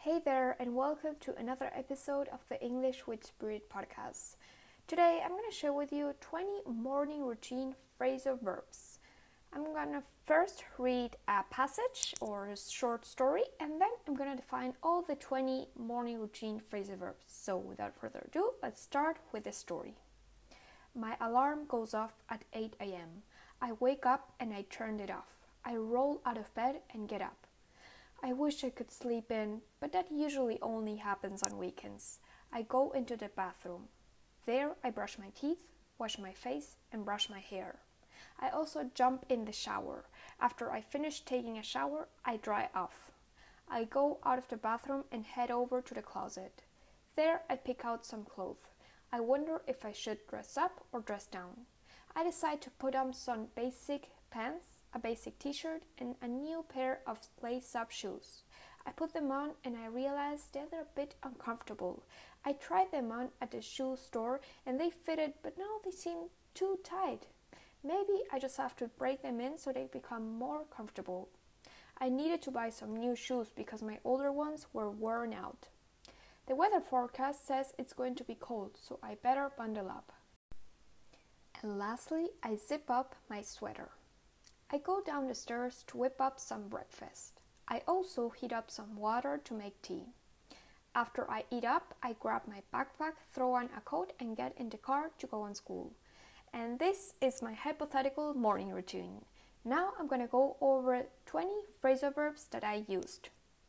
Hey there, and welcome to another episode of the English with Spirit podcast. Today, I'm going to share with you 20 morning routine phrasal verbs. I'm going to first read a passage or a short story, and then I'm going to define all the 20 morning routine phrasal verbs. So, without further ado, let's start with the story. My alarm goes off at 8 a.m. I wake up and I turn it off. I roll out of bed and get up. I wish I could sleep in, but that usually only happens on weekends. I go into the bathroom. There I brush my teeth, wash my face, and brush my hair. I also jump in the shower. After I finish taking a shower, I dry off. I go out of the bathroom and head over to the closet. There I pick out some clothes. I wonder if I should dress up or dress down. I decide to put on some basic pants, a basic t-shirt, and a new pair of lace-up shoes. I put them on and I realize they're a bit uncomfortable. I tried them on at the shoe store and they fitted, but now they seem too tight. Maybe I just have to break them in so they become more comfortable. I needed to buy some new shoes because my older ones were worn out. The weather forecast says it's going to be cold, so I better bundle up. And lastly, I zip up my sweater. I go down the stairs to whip up some breakfast. I also heat up some water to make tea. After I eat up, I grab my backpack, throw on a coat, and get in the car to go on school. And this is my hypothetical morning routine. Now I'm going to go over 20 phrasal verbs that I used.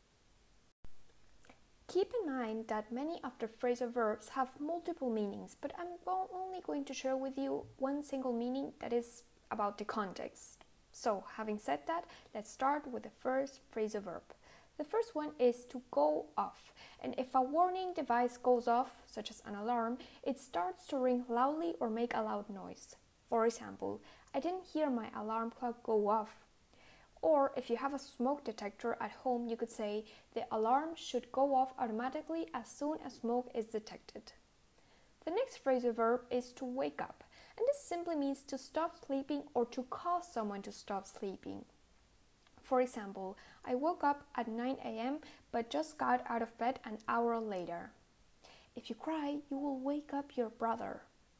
Keep in mind that many of the phrasal verbs have multiple meanings, but I'm only going to share with you one single meaning that is about the context. So, having said that, let's start with the first phrasal verb. The first one is to go off, and if a warning device goes off, such as an alarm, it starts to ring loudly or make a loud noise. For example, I didn't hear my alarm clock go off. Or if you have a smoke detector at home, you could say, the alarm should go off automatically as soon as smoke is detected. The next phrasal verb is to wake up. And this simply means to stop sleeping or to cause someone to stop sleeping. For example, I woke up at 9 a.m. but just got out of bed an hour later. If you cry, you will wake up your brother.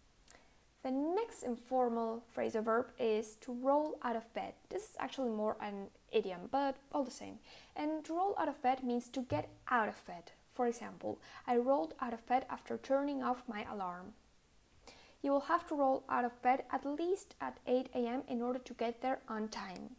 The next informal phrasal verb is to roll out of bed. This is actually more an idiom, but all the same. And to roll out of bed means to get out of bed. For example, I rolled out of bed after turning off my alarm. You will have to roll out of bed at least at 8 a.m. in order to get there on time.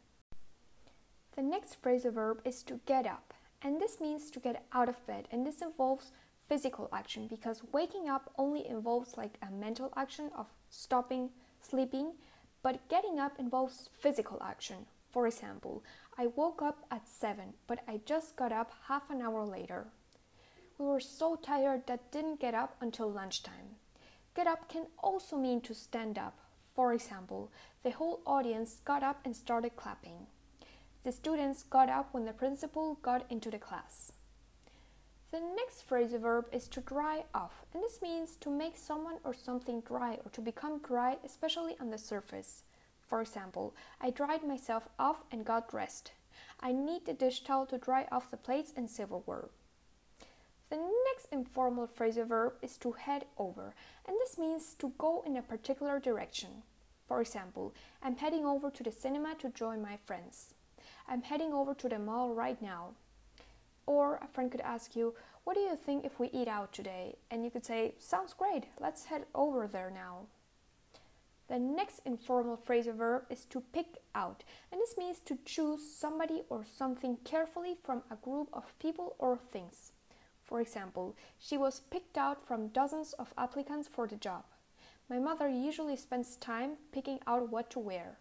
The next phrasal verb is to get up, and this means to get out of bed, and this involves physical action because waking up only involves like a mental action of stopping sleeping, but getting up involves physical action. For example, I woke up at 7, but I just got up half an hour later. We were so tired that didn't get up until lunchtime. Get up can also mean to stand up. For example, the whole audience got up and started clapping. The students got up when the principal got into the class. The next phrasal verb is to dry off, and this means to make someone or something dry or to become dry, especially on the surface. For example, I dried myself off and got dressed. I need the dish towel to dry off the plates and silverware. The next informal phrasal verb is to head over, and this means to go in a particular direction. For example, I'm heading over to the cinema to join my friends. I'm heading over to the mall right now. Or a friend could ask you, what do you think if we eat out today? And you could say, sounds great, let's head over there now. The next informal phrasal verb is to pick out, and this means to choose somebody or something carefully from a group of people or things. For example, she was picked out from dozens of applicants for the job. My mother usually spends time picking out what to wear.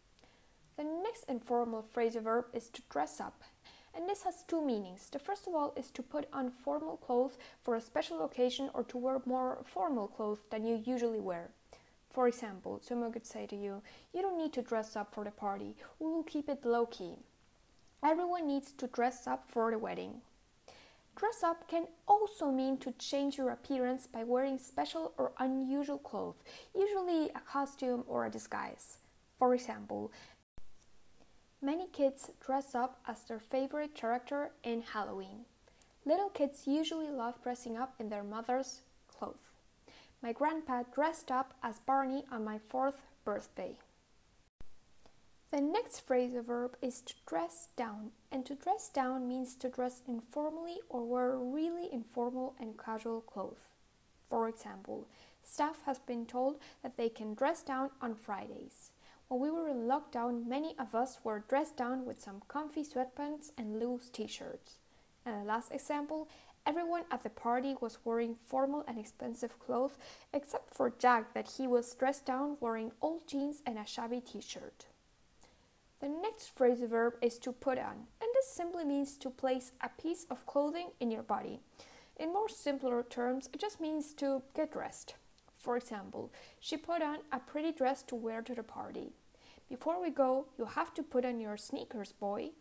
The next informal phrasal verb is to dress up, and this has two meanings. The first of all is to put on formal clothes for a special occasion or to wear more formal clothes than you usually wear. For example, someone could say to you, you don't need to dress up for the party, we will keep it low-key. Everyone needs to dress up for the wedding. Dress up can also mean to change your appearance by wearing special or unusual clothes, usually a costume or a disguise. For example, many kids dress up as their favorite character in Halloween. Little kids usually love dressing up in their mother's clothes. My grandpa dressed up as Barney on my 4th birthday. The next phrasal verb is to dress down, and to dress down means to dress informally or wear really informal and casual clothes. For example, staff has been told that they can dress down on Fridays. When we were in lockdown, many of us were dressed down with some comfy sweatpants and loose t-shirts. And the last example, everyone at the party was wearing formal and expensive clothes except for Jack, that he was dressed down wearing old jeans and a shabby t-shirt. The next phrasal verb is to put on, and this simply means to place a piece of clothing in your body. In more simpler terms, it just means to get dressed. For example, she put on a pretty dress to wear to the party. Before we go, you have to put on your sneakers, boy.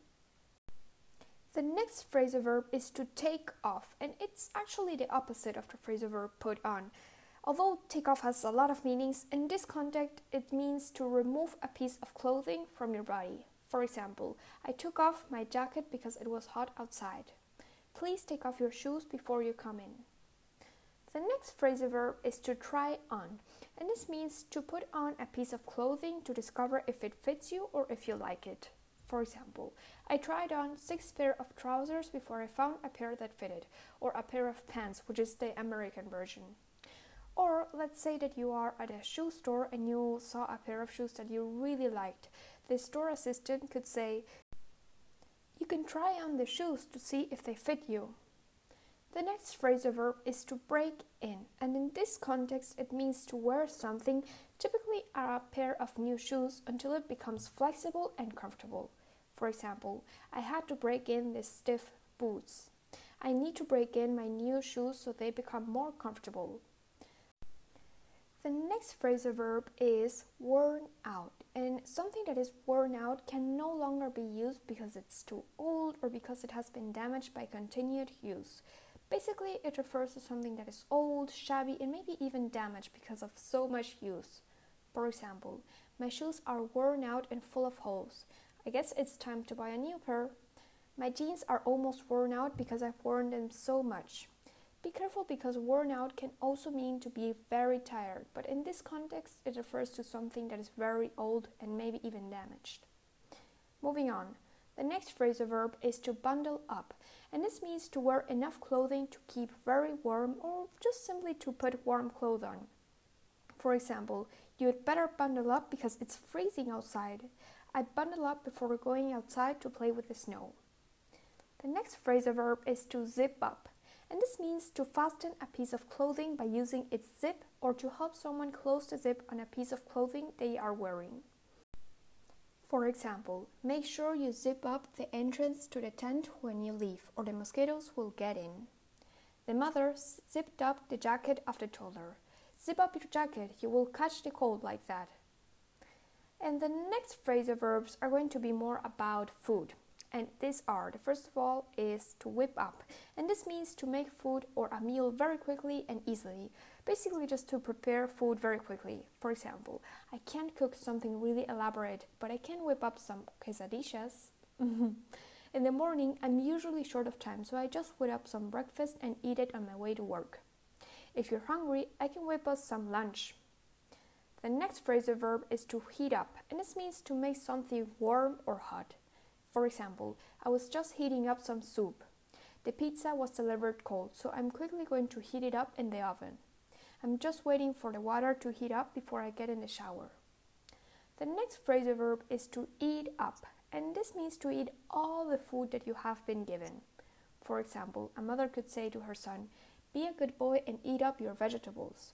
The next phrasal verb is to take off, and it's actually the opposite of the phrasal verb put on. Although take off has a lot of meanings, in this context it means to remove a piece of clothing from your body. For example, I took off my jacket because it was hot outside. Please take off your shoes before you come in. The next phrasal verb is to try on, and this means to put on a piece of clothing to discover if it fits you or if you like it. For example, I tried on 6 pairs of trousers before I found a pair that fitted, or a pair of pants, which is the American version. Or let's say that you are at a shoe store and you saw a pair of shoes that you really liked. The store assistant could say, "You can try on the shoes to see if they fit you." The next phrasal verb is to break in, and in this context it means to wear something, typically a pair of new shoes, until it becomes flexible and comfortable. For example, I had to break in these stiff boots. I need to break in my new shoes so they become more comfortable. The next phrasal verb is worn out, and something that is worn out can no longer be used because it's too old or because it has been damaged by continued use. Basically, it refers to something that is old, shabby, and maybe even damaged because of so much use. For example, my shoes are worn out and full of holes. I guess it's time to buy a new pair. My jeans are almost worn out because I've worn them so much. Be careful, because worn out can also mean to be very tired, but in this context it refers to something that is very old and maybe even damaged. Moving on, the next phrasal verb is to bundle up, and this means to wear enough clothing to keep very warm or just simply to put warm clothes on. For example, you'd better bundle up because it's freezing outside. I bundle up before going outside to play with the snow. The next phrasal verb is to zip up, and this means to fasten a piece of clothing by using its zip or to help someone close the zip on a piece of clothing they are wearing. For example, make sure you zip up the entrance to the tent when you leave, or the mosquitoes will get in. The mother zipped up the jacket of the toddler. Zip up your jacket, you will catch the cold like that. And the next phrasal verbs are going to be more about food. And these are, the first of all is to whip up, and this means to make food or a meal very quickly and easily, basically just to prepare food very quickly. For example, I can't cook something really elaborate, but I can whip up some quesadillas. In the morning, I'm usually short of time, so I just whip up some breakfast and eat it on my way to work. If you're hungry, I can whip us some lunch. The next phrasal verb is to heat up, and this means to make something warm or hot. For example, I was just heating up some soup. The pizza was delivered cold, so I'm quickly going to heat it up in the oven. I'm just waiting for the water to heat up before I get in the shower. The next phrasal verb is to eat up, and this means to eat all the food that you have been given. For example, a mother could say to her son, "Be a good boy and eat up your vegetables."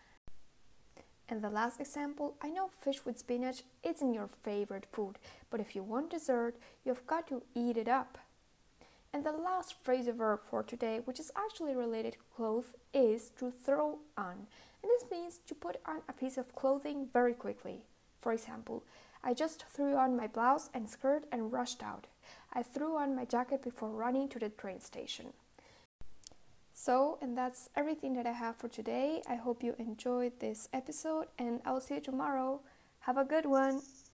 And the last example, I know fish with spinach isn't your favorite food, but if you want dessert, you've got to eat it up. And the last phrasal verb for today, which is actually related to clothes, is to throw on. And this means to put on a piece of clothing very quickly. For example, I just threw on my blouse and skirt and rushed out. I threw on my jacket before running to the train station. And that's everything that I have for today. I hope you enjoyed this episode, and I'll see you tomorrow. Have a good one.